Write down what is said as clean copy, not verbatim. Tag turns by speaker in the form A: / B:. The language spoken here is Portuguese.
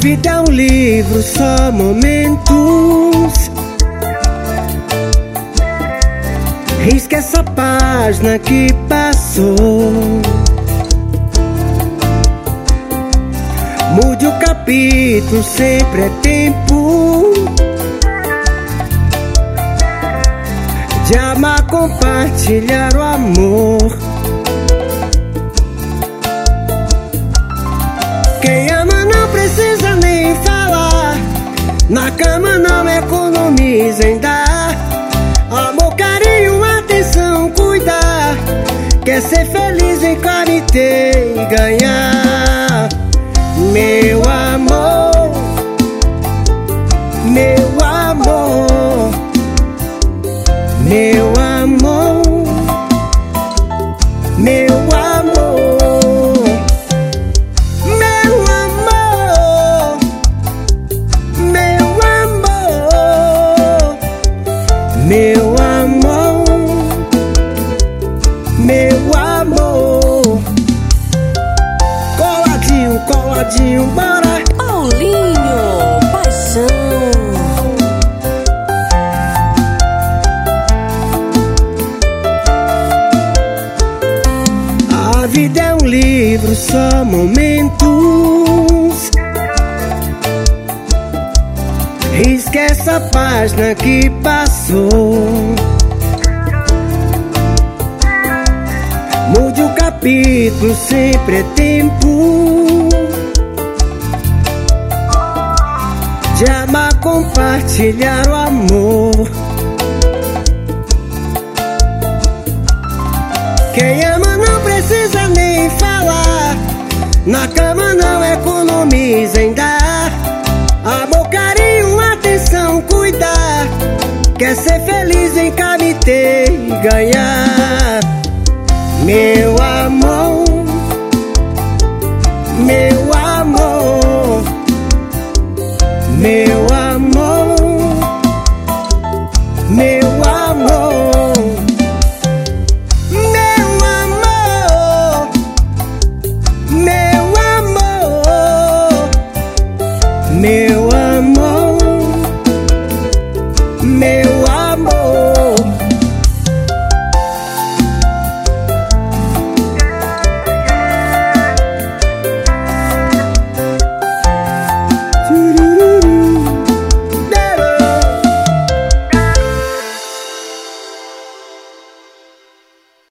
A: vida é um livro, só momentos. Risca essa página que passou. Mude o capítulo, sempre é tempo de amar, compartilhar o amor. Quem ama não precisa nem falar, na cama não economiza em dar amor, carinho, atenção, cuidar. Quer ser feliz, vem cá me ter e ganhar. Meu amor, meu amor, meu amor, meu amor, meu amor, meu amor, meu amor, meu amor. Coladinho, coladinho, bora.
B: Paulinho, paixão.
A: A vida é um livro, só momentos. Risca essa página que passou. Mude o capítulo, sempre é tempo de amar, compartilhar o amor. Quem ama não precisa nem falar, na cama não economiza em dar amor, carinho, atenção, cuidar. Quer ser feliz, vem cá me ter e ganhar. Meu amor, meu amor, meu amor, meu amor, meu amor, meu amor, meu amor.